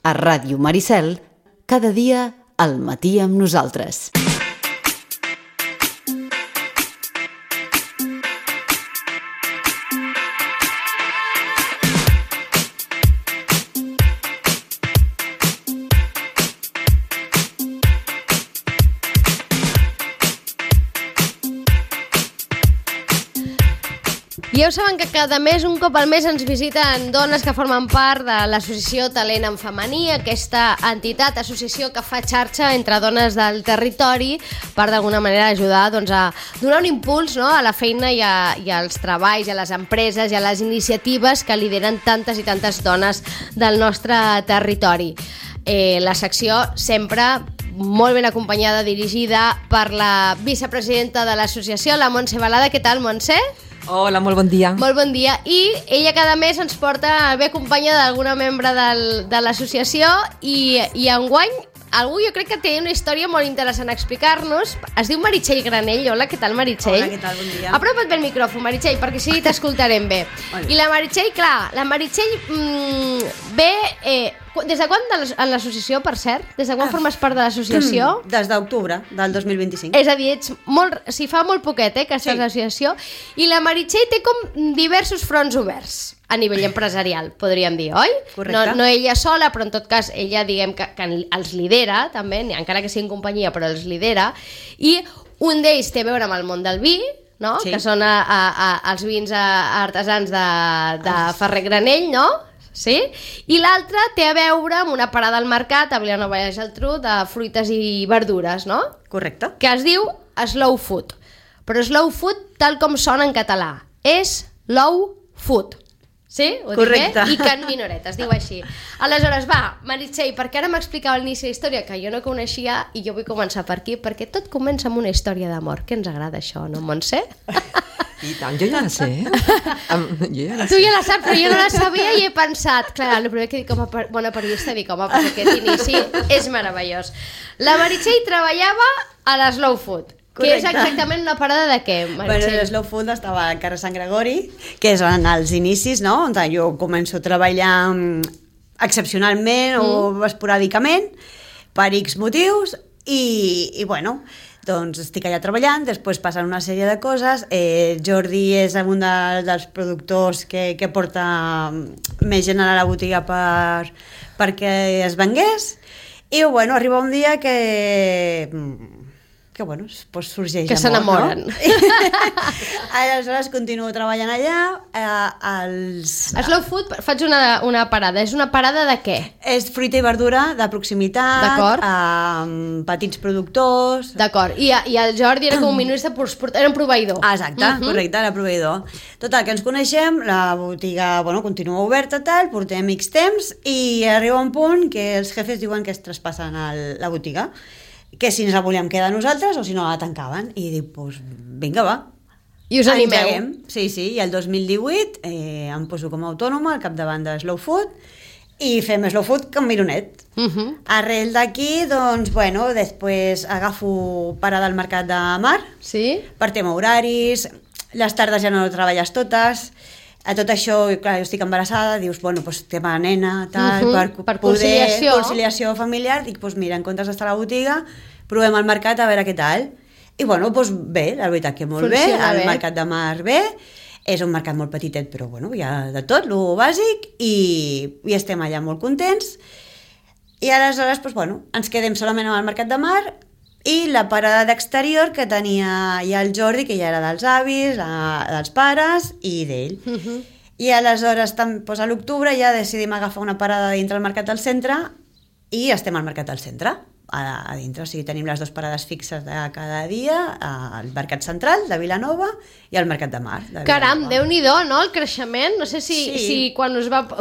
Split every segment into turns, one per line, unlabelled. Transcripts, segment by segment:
A Ràdio Maricel, cada dia al matí amb nosaltres.
Ja ho saben que cada mes, un cop al mes, ens visiten dones que formen part de l'associació Talent en Femení, aquesta entitat, associació que fa xarxa entre dones del territori per d'alguna manera ajudar a donar un impuls, no?, a la feina i als treballs, a les empreses i a les iniciatives que lideren tantes i tantes dones del nostre territori. La secció sempre molt ben acompanyada, dirigida per la vicepresidenta de l'associació, la Montse Balada. Què tal, Montse?
Hola, molt bon dia.
Molt bon dia. I ella cada mes ens porta bé acompanyada d'alguna membre de l'associació i enguany algú jo crec que té una història molt interessant a explicar-nos. Es diu Meritxell Granell. Hola, què tal, Meritxell?
Hola, què tal? Bon dia.
Apropa't bé el micròfon, Meritxell, perquè sí t'escoltarem bé.
Hola.
I la Meritxell, clar, ve... des de quan en l'associació, per cert? Des de quan formes part de l'associació?
Des d'octubre del 2025.
És a dir, fa molt poquet, que estàs a l'associació. I la Meritxell té com diversos fronts oberts a nivell empresarial, podríem dir, oi?
Correcte.
No ella sola, però en tot cas ella, diguem, que els lidera, també, encara que sigui en companyia, però els lidera. I un d'ells té a veure amb el món del vi, no?
Sí.
Que són els vins artesans de Ferrer Granell, no? Sí? I l'altre té a veure amb una parada al mercat a Vilanova i la Geltrú de fruites i verdures, no?
Correcte.
Que es diu Slow Food. Però Slow Food, tal com sona en català, és Low Food. Sí? Ho
correcte.
Dic bé? I Can Minoret, es diu així. Aleshores, va, Meritxell, perquè ara m'explicava a l'inici de la història que jo no coneixia i jo vull començar per aquí, perquè tot comença amb una història d'amor. Que ens agrada això, no, Montse?
I tant, jo ja la sé.
Tu ja la saps, però jo no la sabia i he pensat, clar, el primer que dic com a bona periodista, dic, home, perquè aquest inici és meravellós. La Meritxell treballava a la Slow Food.
Correcte.
Que és exactament una parada de què, Meritxell?
Bueno, Slow Food estava al carrer Sant Gregori, que és en els inicis, no?, on jo començo a treballar excepcionalment o esporàdicament per X motius i bueno, doncs estic allà treballant, després passen una sèrie de coses. Jordi és un dels productors que porta més gent a la botiga perquè es vengués i bueno, arriba un dia que bueno, pues sorgeix
que s'enamoren,
no? Aleshores continuo treballant allà.
Slow Food, faig una parada. És una parada de què?
És fruita i verdura de proximitat.
D'acord.
Petits productors.
D'acord. I el Jordi era com un ministre, era un proveïdor.
Exacte, correcte, era proveïdor. Total, que ens coneixem, la botiga continua oberta, portem X temps i arriba un punt que els jefes diuen que es traspassen la botiga, que si ens la volíem quedar nosaltres o si no la tancaven. I dic, doncs vinga, va.
I us animeu.
Engeguem. Sí, i el 2018 em poso com a autònoma al capdavant de Slow Food i fem Slow Food com Mironet. Arrel d'aquí, doncs, bueno, després agafo parada al Mercat de Mar,
sí?
Per tema horaris, les tardes ja no treballes totes. A tot això, clar, jo estic embarassada, dius, bueno, doncs tema nena, tal, per poder... Conciliació familiar, dic, doncs mira, en comptes d'estar a la botiga, provem el mercat a veure què tal. I bueno, doncs bé, la veritat que molt
funciona
bé, el
bé.
Mercat de Mar bé, és un mercat molt petitet, però bueno, hi ha de tot, lo bàsic, i estem allà molt contents. I aleshores, doncs bueno, ens quedem solament amb el Mercat de Mar i la parada d'exterior que tenia ja el Jordi, que ja era dels avis, dels pares i d'ell. I aleshores, doncs a l'octubre ja decidim agafar una parada dintre el Mercat del Centre i estem al Mercat del Centre. a dintre, o sigui, tenim les dues parades fixes de cada dia, al Mercat Central de Vilanova i al Mercat de Mar de Vilanova.
Caram, Déu-n'hi-do, no?, el creixement. No sé si quan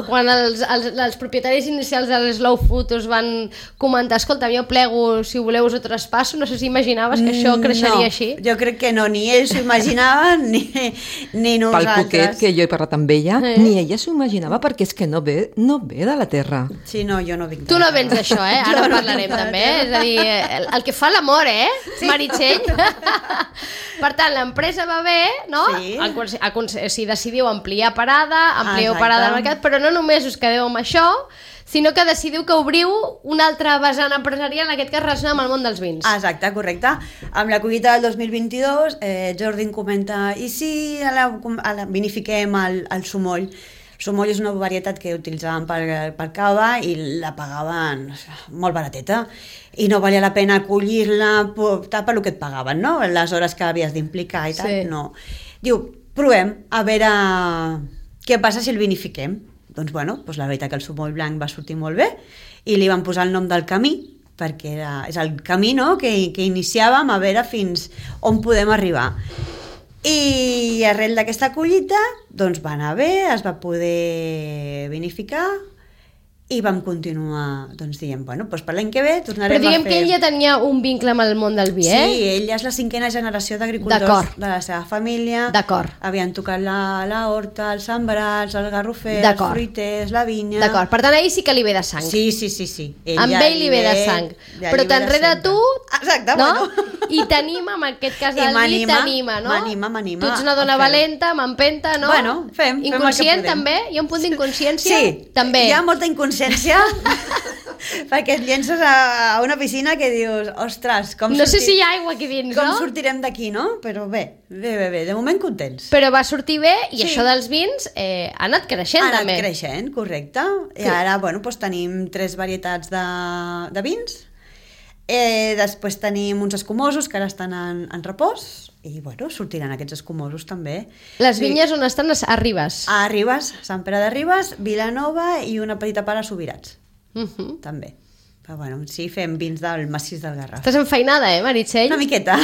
els propietaris inicials de l'Slow Food us van comentar, escolta, jo plego, si voleu us ho traspasso, no sé si imaginaves que això creixeria així.
Jo crec que no, ni ells s'ho imaginaven ni nosaltres.
Pel poquet que jo he parlat amb ella, ni ella s'ho imaginava, perquè és que no ve de la terra.
Sí, no, jo no vinc.
Tu no vens d'això, ara parlarem també, és a dir, el que fa l'amor, sí. Meritxell. Per tant, l'empresa va bé, no? Sí. Si decidiu ampliar parada, amplieu parada al mercat, però no només us quedeu amb això, sinó que decidiu que obriu una altra vessant empresarial, en aquest cas relacionada amb el món dels vins.
Exacte, correcte. Amb la collita del 2022, Jordi em comenta, i si vinifiquem el sumoll? El sumoll és una varietat que utilitzàvem per cava i la pagaven molt barateta i no valia la pena collir-la per lo que et pagaven, no? Les hores que havies d'implicar i tal,
Sí.
no. Diu, provem a veure què passa si el vinifiquem. Doncs bueno, doncs la veritat que el sumoll blanc va sortir molt bé i li van posar el nom del camí, perquè és el camí, no?, que iniciàvem a veure fins on podem arribar. I arrel d'aquesta collita doncs va anar bé, es va poder vinificar i vam continuar, doncs diem, bueno, doncs per l'any que ve tornarem a fer...
Però diguem que ell ja tenia un vincle amb el món del vi, eh?
Sí, ell és la 5a generació d'agricultors
D'acord.
de la seva família.
D'acord.
Havien tocat la horta, els sembrats, els garrofers, els
D'acord.
fruiters, la vinya...
D'acord, per tant, a ell sí que li ve de sang.
Sí.
Amb ell li ve de sang. Però t'enrere tu,
exacte,
no?
bueno.
I t'anima, en aquest cas del vi, t'anima, no?
M'anima.
Tu ets una dona valenta, m'empenta, no?
Bueno, fem el que
Inconscient,
podem.
també? Hi ha un punt d'inconsciència?
Sí,
també.
hi ha molta inconsciència perquè et llences a una piscina que dius, ostres,
No sé si hi ha aigua aquí dins,
com
no?
sortirem d'aquí, no? Però bé, de moment contents.
Però va sortir bé i
Sí.
això dels vins ha anat creixent,
Ha anat
també.
creixent, correcte.
Sí.
I ara, bueno, doncs tenim 3 varietats de vins. Després tenim uns escumosos que ara estan en repòs i, bueno, sortiran aquests escumosos també.
Les vinyes on estan a Ribes.
A Ribes, Sant Pere de Ribes, Vilanova i una petita part a Subirats, també. Però, bueno, sí, fem vins del massís del Garraf.
Estàs enfeinada, Meritxell?
Una miqueta.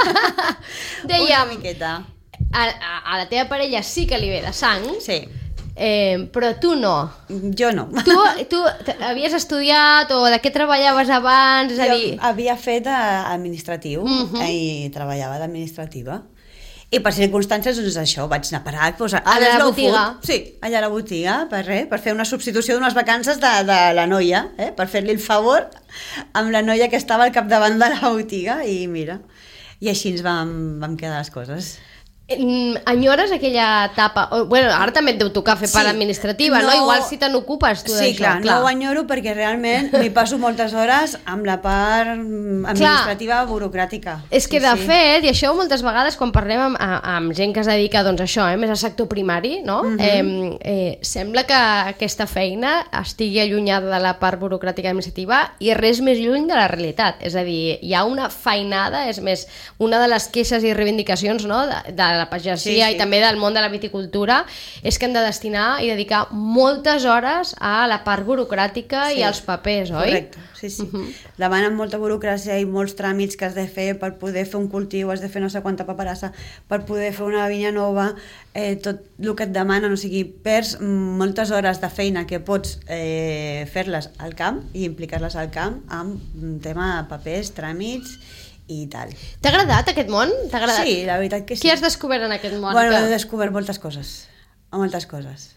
Dèiem,
Una miqueta.
a la teva parella sí que li ve de sang,
Sí,
però tu no.
jo no.
Tu havies estudiat o de què treballaves abans? És a dir,
Jo havia fet administratiu i treballava d'administrativa. I per circumstàncies, doncs això, vaig anar a parar doncs, a
la
Slow
botiga.
Food. Sí, allà a la botiga, per res, per fer una substitució d'unes vacances de la noia, per fer-li el favor amb la noia que estava al capdavant de la botiga i mira, i així ens vam quedar les coses.
enyores aquella etapa? Bueno, ara també et deu tocar fer part
Sí.
administrativa, no? Igual si te n'ocupes tu
Sí,
d'això.
clar, no ho enyoro perquè realment m'hi passo moltes hores amb la part administrativa burocràtica.
És que,
Sí,
de
sí.
fet, i això moltes vegades quan parlem amb gent que es dedica doncs, a això, més al sector primari, no? Sembla que aquesta feina estigui allunyada de la part burocràtica administrativa i res més lluny de la realitat. És a dir, hi ha una feinada, és més, una de les queixes i reivindicacions, no?, de la pagesia
Sí.
i també del món de la viticultura és que hem de destinar i dedicar moltes hores a la part burocràtica
Sí.
i als papers, oi?
Correcte, sí. Demanen molta burocràcia i molts tràmits que has de fer per poder fer un cultiu, has de fer no sé quanta paperassa, per poder fer una vinya nova, tot el que et demanen, o sigui, perds moltes hores de feina que pots fer-les al camp i implicar-les al camp amb un tema de papers, tràmits i tal.
T'ha agradat aquest món? T'ha agradat?
Sí, la veritat que sí.
Què has descobert en aquest món?
Bueno,
que...
he descobert moltes coses. Moltes coses.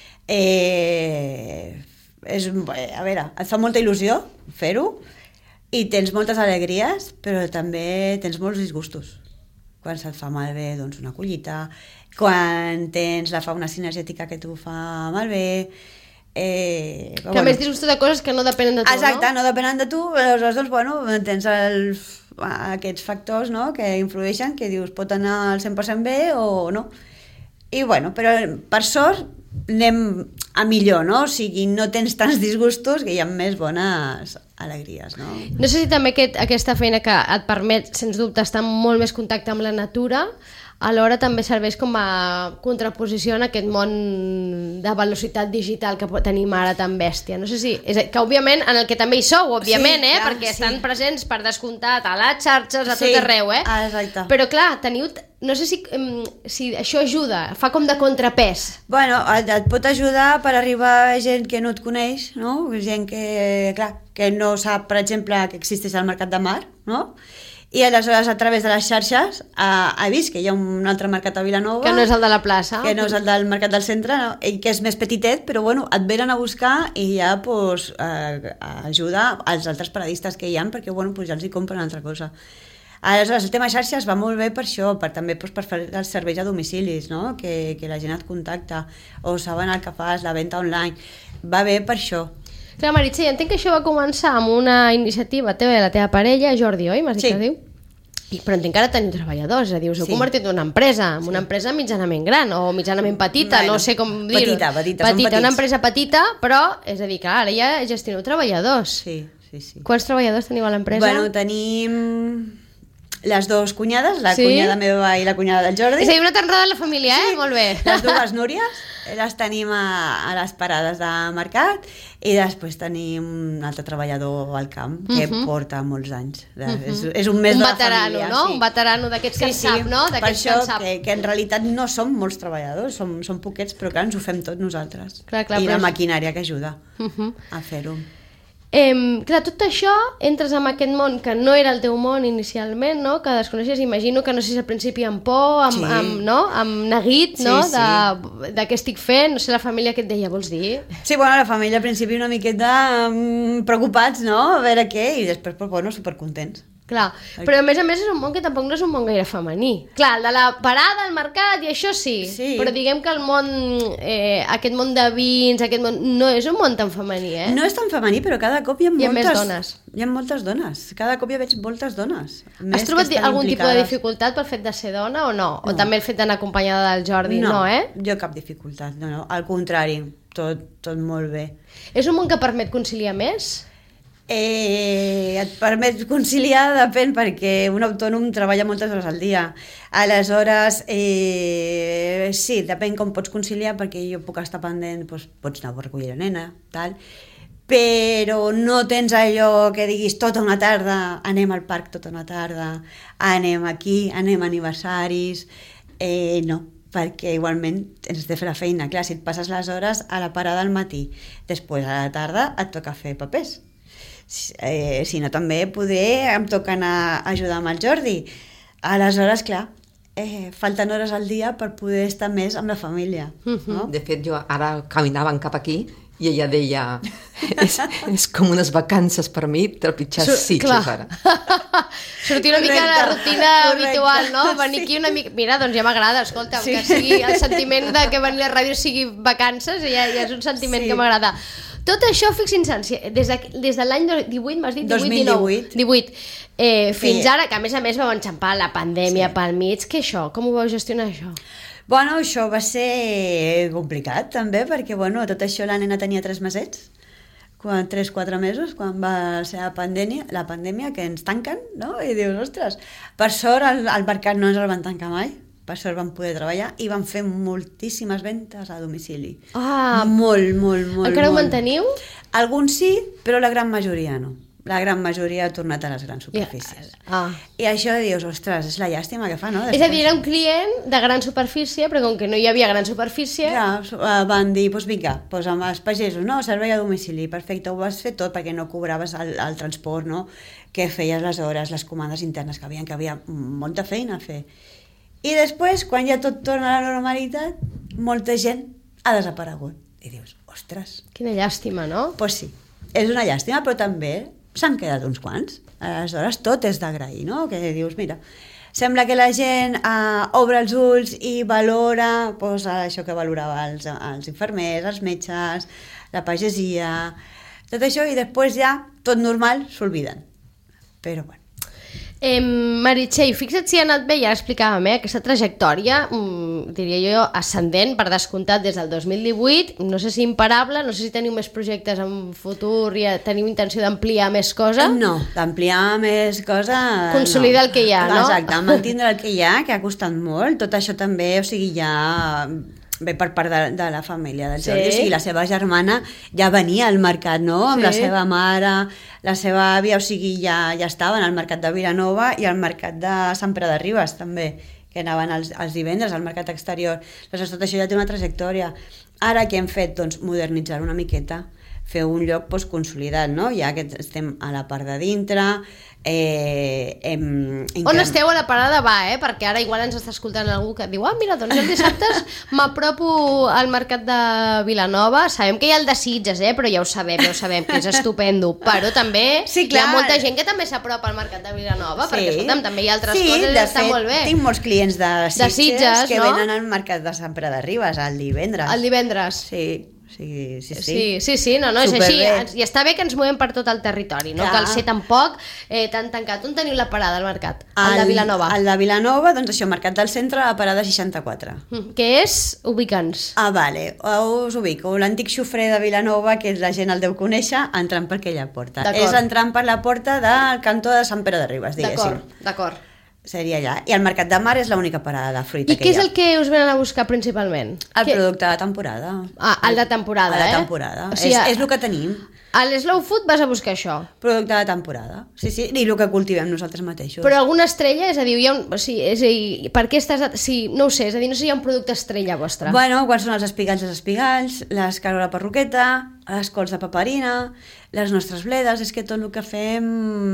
A veure, et fa molta il·lusió fer-ho i tens moltes alegries, però també tens molts disgustos. Quan se't fa malbé, doncs, una collita, quan tens la fauna cinegètica que t'ho fa malbé...
Que a més disgustos de coses que no depenen de tu,
exacte,
no?
no depenen de tu, aleshores, doncs, bueno, tens aquests factors, no?, que influeixen, que dius pot anar al 100% bé o no. I bueno, però per sort anem a millor, no? O sigui, no tens tants disgustos que hi ha més bones alegries, no?
No sé si també aquesta feina que et permet, sens dubte, estar en molt més contacte amb la natura, alhora també serveix com a contraposició en aquest món de velocitat digital que tenim ara tan bèstia. No sé si... Que, òbviament, en el que també hi sou, òbviament,
Sí, clar,
perquè
sí.
estan presents per descomptat a les xarxes, a
Sí,
tot arreu,
exacte.
Però, clar, teniu... No sé si això ajuda, fa com de contrapès.
Bueno, et pot ajudar per arribar a gent que no et coneix, no? Gent que, clar, que no sap, per exemple, que existeix el Mercat de Mar, no? I aleshores, a través de les xarxes, ha vist que hi ha un altre mercat a Vilanova...
Que no és el de la plaça.
Que no és el del mercat del centre, no? I que és més petitet, però bueno, et venen a buscar i ja pues, ajuda als altres paradistes que hi ha, perquè bueno, pues, ja els hi compren altra cosa. Aleshores, el tema xarxes va molt bé per això, també per fer els serveis a domicilis, no? Que la gent et contacta, o saben el que fas, la venda online. Va bé per això.
Clar, Meritxell, entenc que això va començar amb una iniciativa teva i la teva parella, Jordi, oi? M'has dit que diu? Però entenc que ara teniu treballadors, és a dir, us heu convertit en una empresa, una empresa mitjanament gran o mitjanament petita, no sé com dir-ho. Petita, una empresa petita, però, és a dir, que ara ja gestioneu treballadors.
Sí.
Quants treballadors teniu a l'empresa?
Bueno, tenim les dues cunyades, la cunyada meva i la cunyada del Jordi.
És a dir, una t'enreda la família, Molt bé.
Les dues Núries, les tenim a les parades de mercat i després tenim un altre treballador al camp que porta molts anys. És un més de la família.
No? Un veterano d'aquests que en sap, no?
Per això que en realitat no som molts treballadors, som poquets, però clar, ens ho fem tot nosaltres. I la maquinària que ajuda a fer-ho.
Clar, tot això, entres en aquest món que no era el teu món inicialment, no? Que desconeixies, imagino que no sé si al principi amb por, amb neguit, no? De què estic fent, no sé, la família que et deia, vols dir?
Sí, bueno, la família al principi una miqueta preocupats, no? A veure què, i després, bueno, supercontents.
Clar, però a més és un món que tampoc no és un món gaire femení. Clar, el de la parada, el mercat i això sí. Però diguem que el món, aquest món de vins, aquest món, no és un món tan femení,
No és tan femení, però cada cop hi ha moltes...
més dones.
Hi ha moltes dones. Cada cop hi veig moltes dones.
Has trobat algun tipus de dificultat pel fet de ser dona o no? O també el fet d'anar acompanyada del Jordi? No,
jo cap dificultat, no. Al contrari, tot molt bé.
És un món que permet conciliar més?
Et permet conciliar, depèn, perquè un autònom treballa moltes hores al dia. Aleshores, sí, depèn com pots conciliar, perquè jo puc estar pendent, doncs, pots anar a recollir la nena, tal, però no tens allò que diguis tota una tarda, anem al parc tota una tarda, anem aquí, anem a aniversaris, no, perquè igualment tens de fer la feina. Clar, si et passes les hores a la parada al matí, després a la tarda et toca fer papers. Si no, també em toca anar a ajudar amb el Jordi. Aleshores, clar, falten hores al dia per poder estar més amb la família. No?
De fet, jo ara caminaven cap aquí i ella deia és com unes vacances per mi trepitjar sitges ara.
Sortir una mica de la rutina habitual, no? Venir aquí una mica... Mira, doncs ja m'agrada, escolta, que sigui el sentiment de que venir a la ràdio sigui vacances, ja és un sentiment que m'agrada. Tot això, fixin-se, des de l'any 18, m'has dit? 18. Fins ara, que a més vau enxampar la pandèmia pel mig, què això? Com ho vau gestionar, això?
Bueno, això va ser complicat, també, perquè, tot això la nena tenia 3 mesets, 3-4 mesos, quan va ser la pandèmia, que ens tanquen, no? I dius, ostres, per sort el mercat no ens el van tancar mai. Per sort vam poder treballar i vam fer moltíssimes ventes a domicili. Molt.
Encara ho manteniu?
Alguns sí, però la gran majoria no. La gran majoria ha tornat a les grans superfícies. I això dius, ostres, és la llàstima que fa, no?
És a dir, era un client de gran superfície, però com que no hi havia gran superfície...
Ja, van dir, doncs vinga, amb els pagesos, no? Servei a domicili, perfecte, ho vas fer tot perquè no cobraves el transport, no? Que feies les hores, les comandes internes que havia molta feina a fer. I després, quan ja tot torna a la normalitat, molta gent ha desaparegut. I dius, ostres...
Quina llàstima, no?
Doncs sí, és una llàstima, però també s'han quedat uns quants. Aleshores, tot és d'agrair, no? Que dius, mira, sembla que la gent obre els ulls i valora això que valorava els infermers, els metges, la pagesia, tot això, i després ja, tot normal, s'olviden. Però bueno.
Meritxell, fixa't si ha anat bé, ja explicàvem, aquesta trajectòria, diria jo, ascendent, per descomptat, des del 2018, no sé si imparable, no sé si teniu més projectes en futur i teniu intenció d'ampliar més cosa.
No, d'ampliar més cosa...
Consolidar el que hi ha, no?
Exacte, mantindre el que hi ha, que ha costat molt, tot això també, o sigui, ja... ve per part de la família del Jordi, o sigui, la seva germana ja venia al mercat, no?, amb la seva mare, la seva àvia, o sigui, ja estaven al mercat de Vilanova i al mercat de Sant Pere de Ribes, també, que anaven els divendres al mercat exterior. Llavors, tot això ja té una trajectòria. Ara què hem fet? Doncs modernitzar una miqueta, fer un lloc consolidat, no? Ja que estem a la part de dintre...
On esteu a la parada perquè ara igual ens està escoltant algú que diu mira, doncs els dissabtes m'apropo al mercat de Vilanova, sabem que hi ha el de Sitges, però ja ho sabem que és estupendo, però també hi ha molta gent que també s'apropa al mercat de Vilanova, perquè escolta'm, també hi ha altres coses i està molt bé.
Tinc molts clients de Sitges que venen al mercat de Sant Pere de Ribes el divendres.
El divendres?
Sí.
Sí, no, és així. I està bé que ens movem per tot el territori, no cal ser tampoc tan tancat. On teniu la parada al mercat? El de Vilanova.
El de Vilanova, doncs això, Mercat del Centre, la parada 64.
Què és? Ubica'ns.
Vale, us ubico. L'antic xofrer de Vilanova, que la gent el deu conèixer, entrant per aquella porta. És entrant per la porta del cantó de Sant Pere de Ribes, diguéssim.
D'acord.
Seria allà. I el Mercat de Mar és l'única parada de fruita que hi ha.
I què és el que us venen a buscar principalment?
El producte de temporada.
El de temporada,
El de temporada. O sigui, és el que tenim.
A l'Slow Food vas a buscar això?
Producte de temporada. Sí, i el que cultivem nosaltres mateixos.
Però alguna estrella? És a dir, per què estàs... no ho sé, és a dir, no sé si hi ha un producte estrella vostre.
Bueno, quan són els espigals, les carola perruqueta, les cols de paperina, les nostres bledes, és que tot el que fem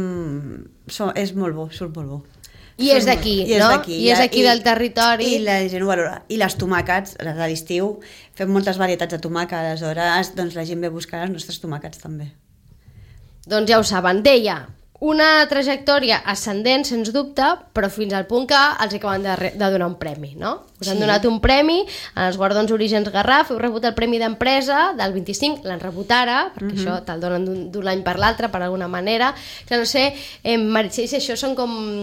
és molt bo, surt molt bo.
I és d'aquí, no? I és aquí del territori.
I la gent ho valora. I les tomàquets, les de l'estiu, fem moltes varietats de tomàquet, aleshores doncs la gent ve a buscar els nostres tomàquets també.
Doncs ja ho saben. Deia, una trajectòria ascendent, sens dubte, però fins al punt que els acaben de donar un premi, no? Us han donat un premi en els Guardons Orígens Garraf, heu rebut el premi d'empresa del 25, l'han rebut ara, perquè això te'l donen d'un any per l'altre, per alguna manera. Que no sé, Meritxell, si això són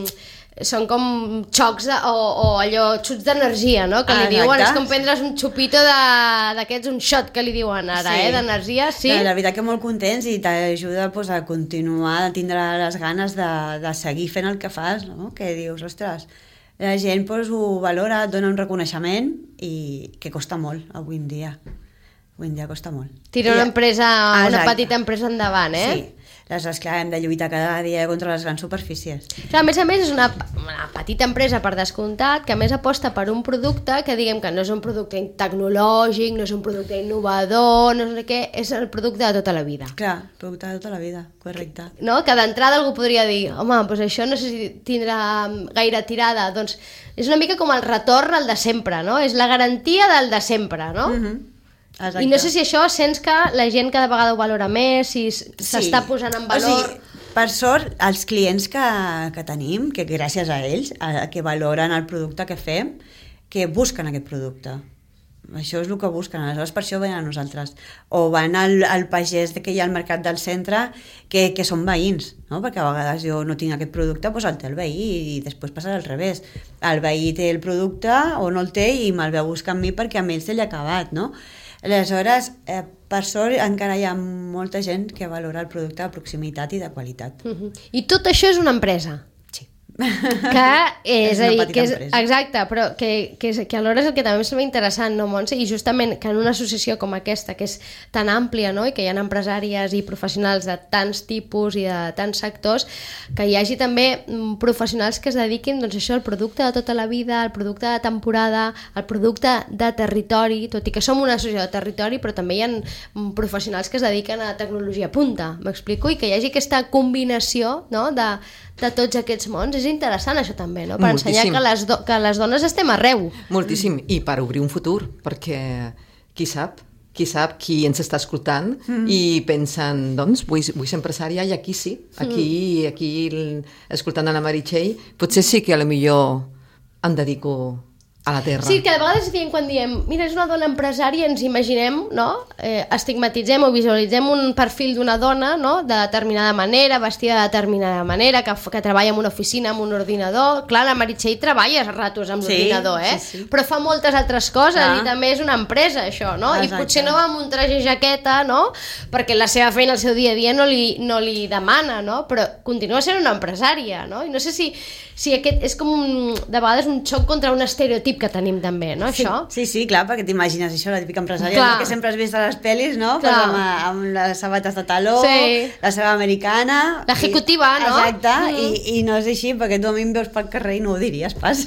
com xocs o allò, xuts d'energia, no? Que li diuen, és com prendre's un xupito d'aquests, un shot que li diuen ara, d'energia, sí?
La veritat que molt contents i t'ajuda a continuar, a tindre les ganes de seguir fent el que fas, no? Que dius, ostres, la gent ho valora, et dona un reconeixement i que costa molt avui en dia. Avui en dia costa molt.
Tira una petita empresa endavant, eh?
Sí. Aleshores, clar, hem de lluitar cada dia contra les grans superfícies.
Clar, a més, és una petita empresa, per descomptat, que a més aposta per un producte que diguem que no és un producte tecnològic, no és un producte innovador, no sé què, és el producte de tota la vida.
Clar, producte de tota la vida, correcte.
No? Que d'entrada algú podria dir, home, doncs això no sé si tindrà gaire tirada. Doncs és una mica com el retorn al de sempre, no? És la garantia del de sempre, no?
Exacte.
I no sé si això sents que la gent cada vegada ho valora més, si s'està posant en valor...
O sigui, per sort, els clients que tenim, que gràcies a ells, que valoren el producte que fem, que busquen aquest producte. Això és el que busquen, aleshores per això venen a nosaltres. O van al pagès que hi ha al Mercat del Centre, que són veïns, no? Perquè a vegades jo no tinc aquest producte, doncs el té el veí i després passa al revés. El veí té el producte o no el té i me'l ve a buscar amb mi perquè a ell se l'ha acabat, no? Aleshores, per sort, encara hi ha molta gent que valora el producte de proximitat i de qualitat.
I tot això és una empresa?
Sí.
Que és
una
a dir,
petita empresa.
exacte, però que alhora és el que també em sembla interessant, no, Montse? I justament que en una associació com aquesta, que és tan àmplia, no? I que hi ha empresàries i professionals de tants tipus i de tants sectors, que hi hagi també professionals que es dediquin, doncs això, al producte de tota la vida, al producte de temporada, al producte de territori, tot i que som una associació de territori, però també hi ha professionals que es dediquen a tecnologia punta, m'explico? I que hi hagi aquesta combinació, no? de tots aquests mons. És interessant això també, no? Per ensenyar que les dones estem arreu.
Moltíssim, i per obrir un futur, perquè qui sap qui ens està escoltant i pensen, doncs, vull ser empresària i aquí sí, aquí escoltant a la Meritxell, potser sí que a lo millor em dedico a la terra.
Sí, que a vegades quan diem, mira, és una dona empresària, ens imaginem, no? Estigmatitzem o visualitzem un perfil d'una dona, no? De determinada manera, vestida de determinada manera, que treballa en una oficina amb un ordinador. Clar, la Meritxell treballa a ratos amb l'ordinador,
sí.
Però fa moltes altres coses i també és una empresa, això, no? Exacte. I potser no va amb un traje jaqueta, no? Perquè la seva feina, el seu dia a dia no li demana, no? Però continua sent una empresària, no? I no sé si aquest és com de vegades un xoc contra un estereotip que tenim també, no, això?
Sí, clar, perquè t'imagines això, la típica empresària que sempre has vist a les pel·lis, no? Pues amb les sabates de taló, la seva americana...
L'executiva, no?
Exacte, i no és així, perquè tu a mi em veus pel carrer i no ho diries pas.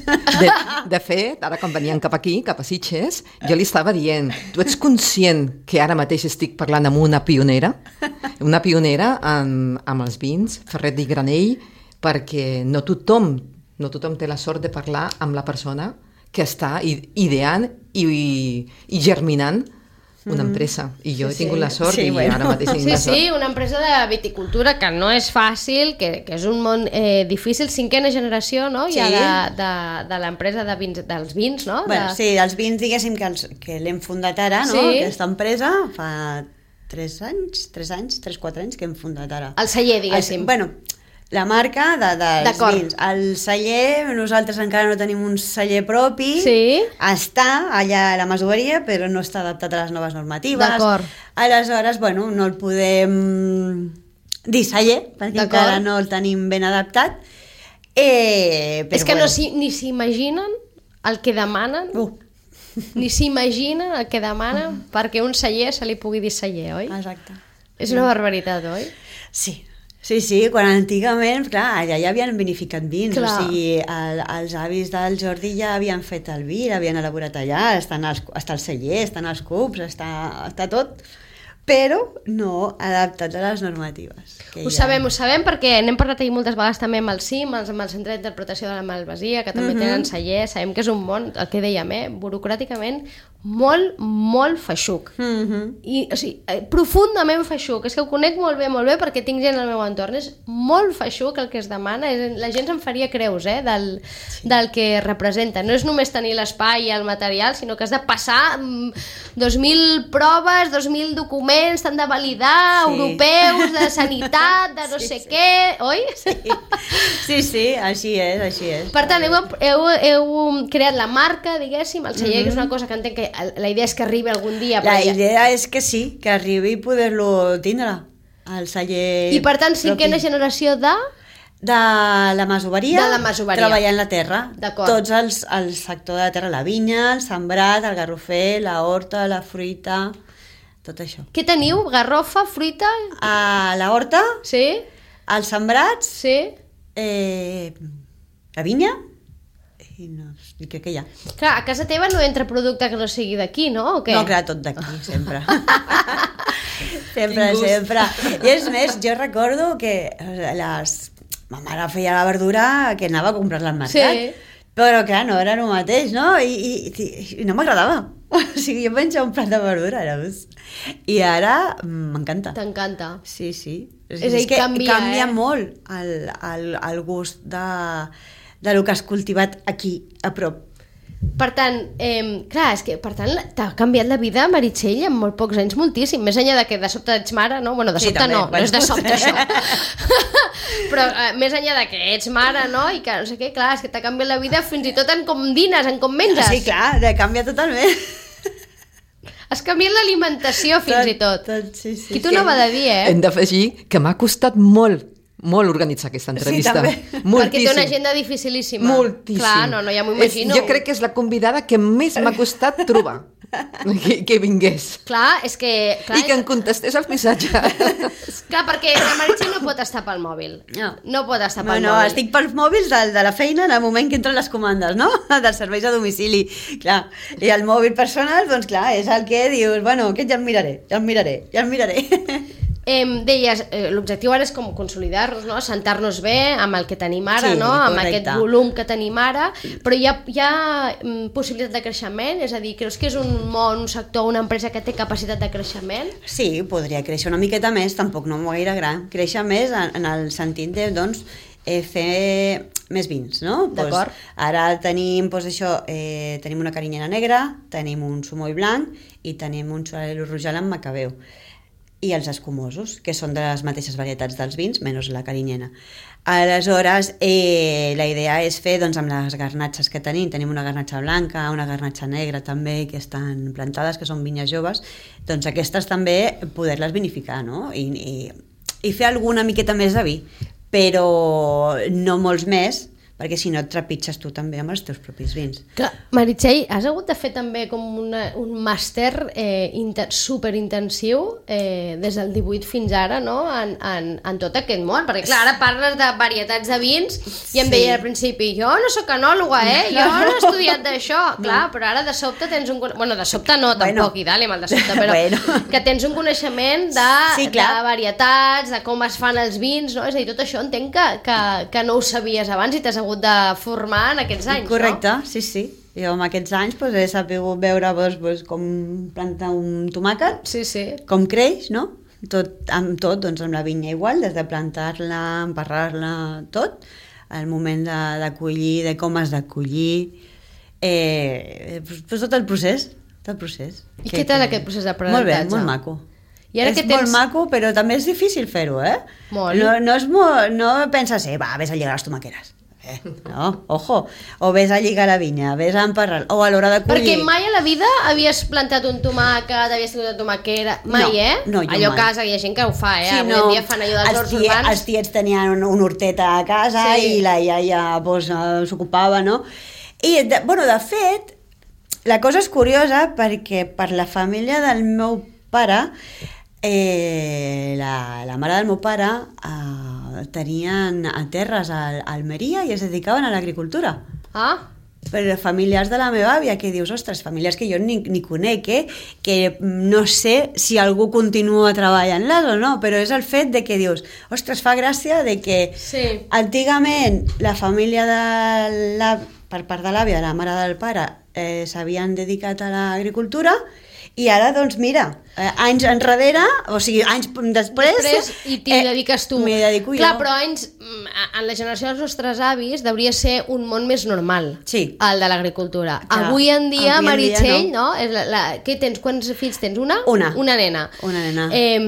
De fet, ara quan venien cap aquí, cap a Sitges, jo li estava dient, tu ets conscient que ara mateix estic parlant amb una pionera amb els vins, Ferret i Granell, perquè no tothom té la sort de parlar amb la persona que està ideant i germinant una empresa. I jo he tingut la sort i ara mateix tinc la sort.
Sí, una empresa de viticultura que no és fàcil, que és un món difícil, 5ª generació, no?
Sí.
Ja de l'empresa dels vins, no?
Bueno, sí, els vins, diguéssim, que l'hem fundat ara, no?
Sí.
Aquesta empresa, fa 4 anys que hem fundat ara.
El celler, diguéssim.
Bueno, la marca dels vins. El celler, nosaltres encara no tenim un celler propi.
Sí.
Està allà a la masoveria, però no està adaptat a les noves normatives.
D'acord.
Aleshores, bueno, no el podem dir celler, perquè encara no el tenim ben adaptat. Però,
és que ni s'imaginen el que demanen, ni s'imaginen el que demanen perquè un celler se li pugui dir celler, oi?
Exacte.
És una barbaritat, oi?
Sí. Sí, quan antigament, clar, allà ja havien vinificat vins,
clar.
O sigui, els avis del Jordi ja havien fet el vi, l'havien elaborat allà, està el celler, estan els cups, està tot, però no adaptat a les normatives.
Ho sabem perquè n'hem parlat ahir moltes vegades també amb el CIM, amb el Centre d'Interpretació de la Malvasia, que també tenen celler, sabem que és un món, el que dèiem, burocràticament, molt, molt feixuc. I, o sigui, profundament feixuc. És que ho conec molt bé, perquè tinc gent al meu entorn. És molt feixuc el que es demana. La gent se'n faria creus, del que representa. No és només tenir l'espai i el material, sinó que has de passar 2.000 proves, 2.000 documents, t'han de validar, europeus, de sanitat, de no sé què, oi?
Sí, així és.
Per tant, heu creat la marca, diguéssim, el celler, que és una cosa que entenc que la idea és que arribi algun dia.
La idea és que sí, que arribi i poder-lo tindre, el celler.
I per tant, 5ª generació de
la masoveria, treballant la terra.
D'acord.
Tots el sector de la terra, la vinya, el sembrat, el garrofer, la horta, la fruita, tot això.
Què teniu? Garrofa, fruita?
La horta,
sí.
Els sembrats,
sí.
La vinya, i crec que ja.
Clar, a casa teva no entra producte que no sigui d'aquí, no? O què?
No, clar, tot d'aquí, sempre. sempre. I és més, jo recordo que ma mare feia la verdura que anava a comprar-la al mercat. Sí. Però clar, no era el mateix, no? I no m'agradava. O sigui, jo menjava un plat de verdura, i ara m'encanta.
T'encanta.
Sí.
És que
canvia molt el gust de lo que has cultivat aquí, a prop.
Per tant, clar, és que t'ha canviat la vida, Meritxell, en molt pocs anys moltíssim, més enllà de que de sobte ets mare, no? Bueno, de sobte també, no és de sobte això. Però més enllà de que ets mare, no? I que no sé què, clar, és que t'ha canviat la vida fins i tot en com dines, en com menges.
Sí, clar, canvia totalment.
Has canviat l'alimentació fins i tot.
Sí.
I tu no va de dir,
Hem d'afegir que m'ha costat molt organitzar aquesta entrevista.
Sí, també.
Moltíssim.
Perquè té una agenda dificilíssima.
Moltíssim.
Clar, no, ja m'ho imagino.
Jo crec que és la convidada que més m'ha costat trobar que vingués.
Clar, és que...
I que em contestés els missatges.
Clar, perquè la Meritxell no pot estar pel mòbil. No pot estar pel mòbil.
No, estic pels mòbils de la feina en el moment que entren les comandes, no? Dels serveis a domicili. Clar. I el mòbil personal, doncs clar, és el que dius, bueno, aquest ja el miraré.
Deies, l'objectiu ara és com consolidar-nos, no? Assentar-nos bé amb el que tenim ara,
sí,
no? Amb
correcte.
aquest volum que tenim ara, però hi ha possibilitat de creixement? És a dir, creus que és un món, un sector, una empresa que té capacitat de creixement?
Sí, podria créixer una miqueta més, tampoc no molt gaire gran. Créixer més en el sentit de, doncs, fer més vins, no?
D'acord.
Ara tenim, tenim una carinyena negra, tenim un sumoll blanc i tenim un Solero Rojal amb macabeu. I els escumosos, que són de les mateixes varietats dels vins, menys la carinyena. Aleshores, la idea és fer, doncs, amb les garnatxes que tenim una garnatxa blanca, una garnatxa negra també, que estan plantades, que són vinyes joves, doncs aquestes també poder-les vinificar, no? I fer alguna miqueta més de vi, però no molts més, perquè si no et trepitges tu també amb els teus propis vins.
Clar, Meritxell, has hagut de fer també com un màster superintensiu des del 18 fins ara, no? En tot aquest món, perquè clar, ara parles de varietats de vins i em deia al principi, jo no sóc enòloga, jo no he estudiat d'això, clar, però ara de sobte tens un... Bueno, de sobte no, tampoc, i dale amb el de sobte, però que tens un coneixement de varietats, de com es fan els vins, no? És a dir, tot això entenc que no ho sabies abans i t'has hagut de formar en aquests anys,
correcte,
no?
Sí. Jo amb aquests anys he sabut veure com plantar un tomàquet,
Sí.
com creix, no? Amb la vinya igual, des de plantar-la, emparrar-la, tot, el moment de collir, de com has de collir, tot el procés.
I què tal aquest procés d'aprenentatge?
Molt bé, molt maco.
I ara
és molt maco, però també és difícil fer-ho,
Molt.
No penses, vés a lligar les tomaqueres. No, ojo. O vés a lligar la vinya, vés a emparrar, o a l'hora de collir.
Perquè mai a la vida havies plantat un tomàquet, havies tingut una tomaquera... Mai,
No,
allò
mai.
a casa, hi ha gent que ho fa,
Sí,
avui en dia fan allò dels horts urbans.
Els tiets tenien un horteta a casa i la iaia s'ocupava, no? I, de fet, la cosa és curiosa perquè per la família del meu pare, la mare del meu pare tenien terres a Almeria i es dedicaven a l'agricultura. Per familiars de la meva àvia, que dius, ostres, famílies que jo ni conec, que no sé si algú continua treballant-les o no, però és el fet de que dius, ostres, fa gràcia de que antigament la família per part de l'àvia, de la mare del pare, s'havien dedicat a l'agricultura i ara, doncs mira, anys enrere, o sigui, anys després
i t'hi dediques tu.
M'hi dedico jo.
Clar, però en la generació dels nostres avis deuria ser un món més normal, el de l'agricultura. Avui en dia, Meritxell, no? Què tens? Quants fills tens? Una? Una nena.
Una nena.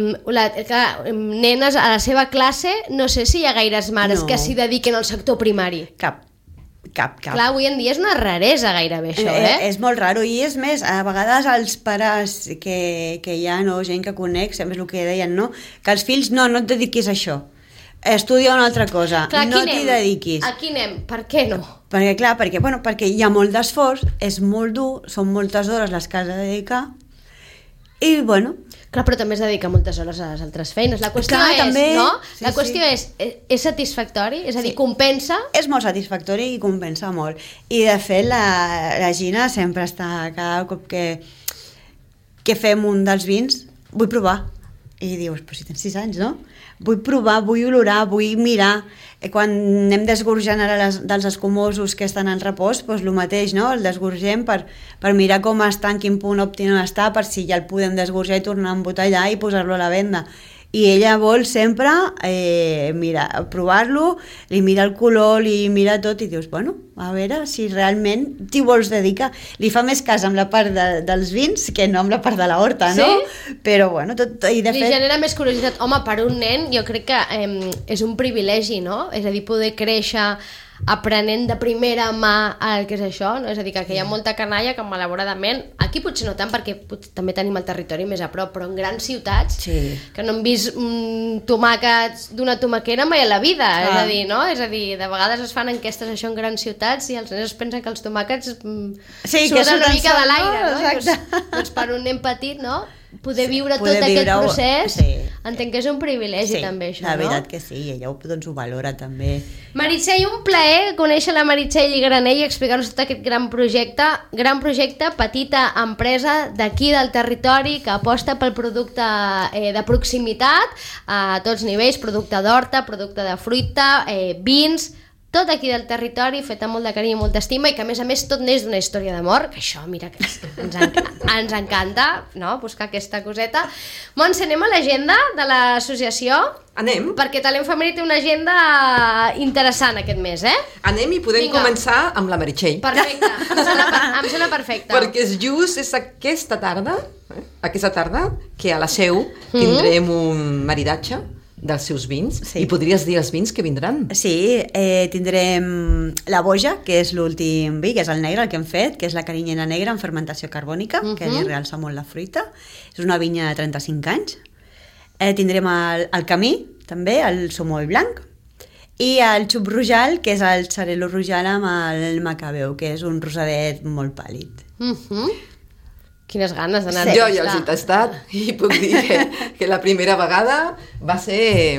Nenes a la seva classe, no sé si hi ha gaires mares que s'hi dediquen al sector primari.
Cap.
Clar, avui en dia és una raresa gairebé això,
És molt raro, i és més, a vegades els pares que hi ha, no, gent que conec, sempre és el que deien, no? Que els fills, no et dediquis a això, estudia una altra cosa,
clar,
no t'hi dediquis.
Aquí anem, per què no?
Perquè hi ha molt d'esforç, és molt dur, són moltes hores les que has de dedicar, i bueno...
Clar, però també es dedica moltes hores a les altres feines. La qüestió La qüestió és satisfactori? És a dir, compensa?
És molt satisfactori i compensa molt. I de fet la Gina sempre està, cada cop que fem un dels vins, vull provar. I dius, però si tens 6 anys, no? Vull provar, vull olorar, vull mirar. Quan anem desgorjant ara dels escumosos que estan en repòs, doncs el mateix, no? El desgorgem per mirar com està, en quin punt òptim està, per si ja el podem desgorjar i tornar a embotellar i posar-lo a la venda. I ella vol sempre provar-lo, li mira el color, li mira tot i dius, bueno, a veure si realment t'hi vols dedicar. Li fa més cas amb la part dels vins que no amb la part de la horta, no?
Sí?
Però bueno, li
genera més curiositat. Home, per un nen jo crec que és un privilegi, no? És a dir, poder créixer aprenent de primera mà el que és això, no? És a dir, que hi ha molta canalla que malauradament, aquí potser no tant perquè també tenim el territori més a prop, però en grans ciutats que no hem vist tomàquets d'una tomaquera mai a la vida, és a dir, no? És a dir, de vegades es fan enquestes això en grans ciutats i els nens pensen que els tomàquets surten una mica de l'aire, no? Doncs per un nen petit, no? Poder viure tot aquest procés, entenc que és un privilegi també això, no?
La veritat que sí, i ella ho valora també.
Meritxell, un plaer conèixer la Meritxell Granell i explicar-nos tot aquest gran projecte, petita empresa d'aquí del territori que aposta pel producte de proximitat a tots nivells, producte d'horta, producte de fruita, vins, tot aquí del territori, fet amb molt de carinyo i molta estima, i que a més tot neix d'una història d'amor, que això, mira, que ens encanta, no?, buscar aquesta coseta. Montse, anem a l'agenda de l'associació?
Anem.
Perquè Talent Femení té una agenda interessant aquest mes,
Anem i podem començar amb la Meritxell.
Perfecte, em sona perfecte.
Perquè és aquesta tarda, que a la Seu tindrem un maridatge dels seus vins, i podries dir els vins que vindran?
Sí, tindrem la Boja, que és l'últim vi, que és el negre, el que hem fet, que és la carinyena negra en fermentació carbònica, que li realça molt la fruita. És una vinya de 35 anys. Tindrem el Camí, també, el Somoll blanc, i el Xup Rojal, que és el Xarel·lo Rojal amb el Macabeu, que és un rosadet molt pàl·lid.
Quines ganes d'anar a
tastar. Jo ja els he tastat i puc dir que la primera vegada va ser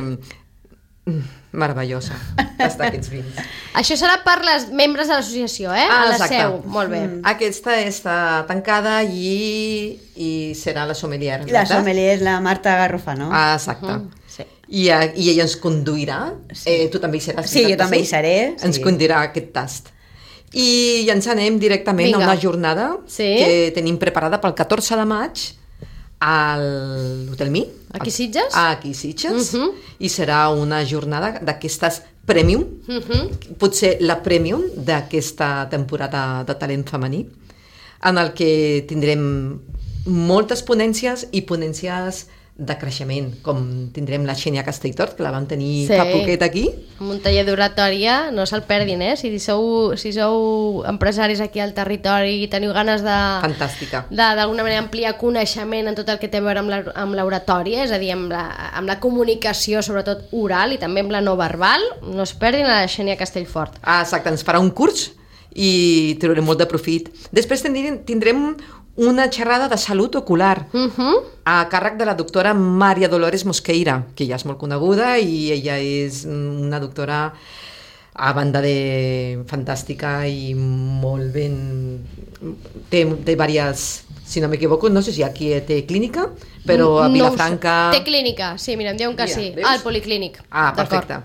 meravellosa tastar aquests vins.
Això serà per les membres de l'associació, a la Seu. Molt bé.
Aquesta està tancada i serà la sommelier.
La sommelier és la Marta Garrofano.
Exacte. I ella ens conduirà. Tu també hi seràs.
Sí, jo també hi seré.
Ens conduirà aquest tast. I ens anem directament a una jornada que tenim preparada pel 14 de maig a l'Hotel Mi.
Aquí Sitges?
Aquí Sitges. I serà una jornada d'aquestes premium, potser la premium d'aquesta temporada de talent femení, en el que tindrem moltes ponències i ponències de creixement, com tindrem la Xènia Castelltort, que la vam tenir fa poquet aquí.
Un taller d'oratòria, no se'l perdin, si sou empresaris aquí al territori i teniu ganes de...
Fantàstica.
D'alguna manera ampliar coneixement en tot el que té a veure amb l'oratòria, és a dir, amb la comunicació, sobretot oral, i també amb la no verbal, no es perdin a la Xènia Castellfort.
Exacte, ens farà un curs i traurem molt de profit. Després tindrem una xerrada de salut ocular a càrrec de la doctora Maria Dolores Mosqueira, que ja és molt coneguda i ella és una doctora a banda de fantàstica i molt ben... Té diverses, si no m'equivoco, no sé si aquí té clínica, però a Vilafranca...
Té clínica, sí, mira, em diuen que sí, al Policlínic.
Perfecte.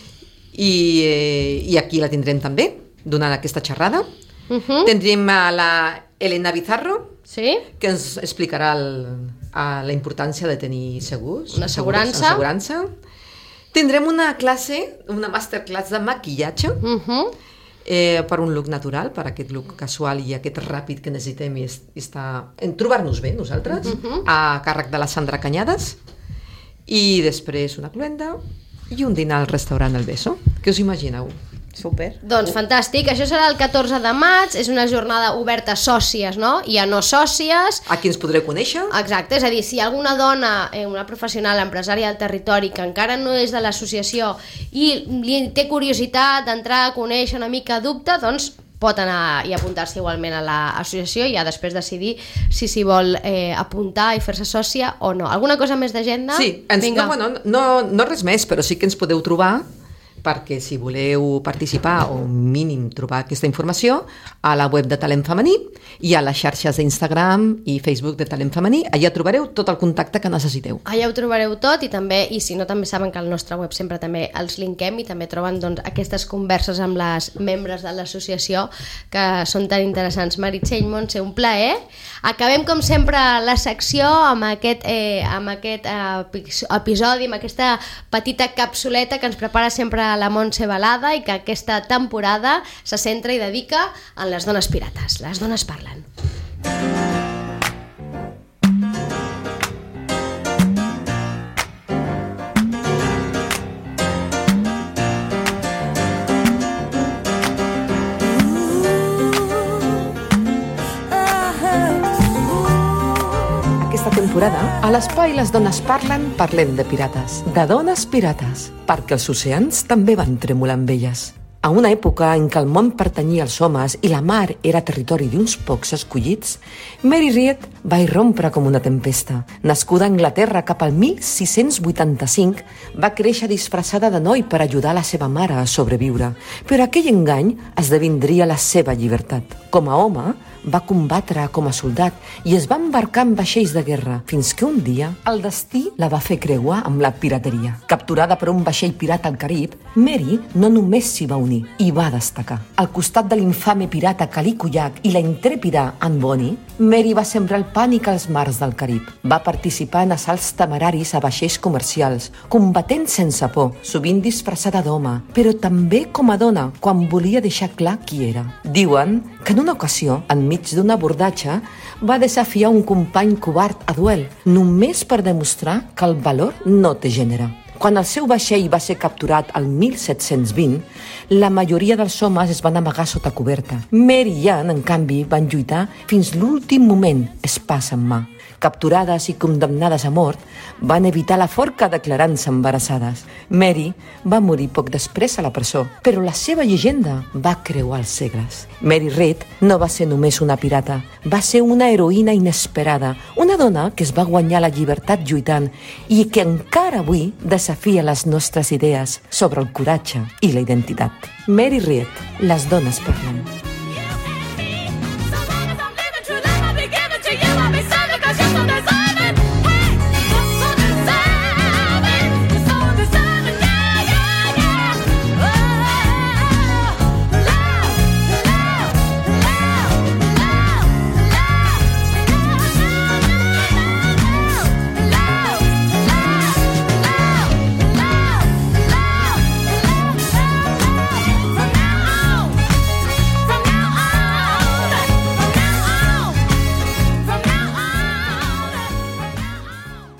I aquí la tindrem també, donant aquesta xerrada. Tindrem a la Elena Bizarro, que ens explicarà la importància de tenir segurs.
Una assegurança.
Tindrem una classe, una masterclass de maquillatge per un look natural, per aquest look casual i aquest ràpid que necessitem en trobar-nos bé nosaltres, a càrrec de la Sandra Canyades. I després una cluenda i un dinar al restaurant El Beso. Què us imagineu?
Super.
Doncs fantàstic, això serà el 14 de maig, és una jornada oberta a sòcies, no? I a no sòcies.
Aquí ens podreu conèixer.
Exacte, és a dir, si alguna dona, una professional, empresària del territori, que encara no és de l'associació i li té curiositat d'entrar a conèixer una mica, dubte, doncs pot anar i apuntar-se igualment a l'associació i ja després decidir si s'hi vol apuntar i fer-se sòcia o no. Alguna cosa més d'agenda?
Sí, no res més, però sí que ens podeu trobar, perquè si voleu participar o mínim trobar aquesta informació a la web de Talent Femení i a les xarxes d'Instagram i Facebook de Talent Femení, allà trobareu tot el contacte que necessiteu.
Allà ho trobareu tot i si no també saben que al nostre web sempre també els linkem i també troben aquestes converses amb les membres de l'associació que són tan interessants. Meritxell, Montse, un plaer. Acabem com sempre la secció amb aquest episodi, amb aquesta petita capsuleta que ens prepara sempre la Montse Balada i que aquesta temporada se centra i dedica en les dones pirates. Les dones parlen.
Aquesta temporada, a l'Espai Les Dones Parlen, parlem de pirates, de dones pirates, perquè els oceans també van tremolar amb elles. A una època en què el món pertanyia als homes i la mar era territori d'uns pocs escollits, Mary Read va irrompre com una tempesta. Nascuda a Anglaterra cap al 1685, va créixer disfressada de noi per ajudar la seva mare a sobreviure, però aquell engany esdevindria la seva llibertat. Com a home, va combatre com a soldat i es va embarcar en vaixells de guerra, fins que un dia el destí la va fer creuar amb la pirateria. Capturada per un vaixell pirata al Carib, Mary no només s'hi va unir, i va destacar. Al costat de l'infame pirata Calico Jack i la intrèpida Anne Bonny, Mary va sembrar el pànic als mars del Carib. Va participar en assalts temeraris a vaixells comercials, combatent sense por, sovint disfressada d'home, però també com a dona, quan volia deixar clar qui era. Diuen que en una ocasió, enmig d'un abordatge, va desafiar un company covard a duel, només per demostrar que el valor no té gènere. Quan el seu vaixell va ser capturat el 1720, la majoria dels homes es van amagar sota coberta. Mary i Anne, en canvi, van lluitar fins l'últim moment, espasa en mà. Capturades i condemnades a mort, van evitar la forca declarant-se embarassades. Mary va morir poc després a la presó, però la seva llegenda va creuar els segles. Mary Read no va ser només una pirata, va ser una heroïna inesperada, una dona que es va guanyar la llibertat lluitant i que encara avui desafia les nostres idees sobre el coratge i la identitat. Mary Read, les dones parlen.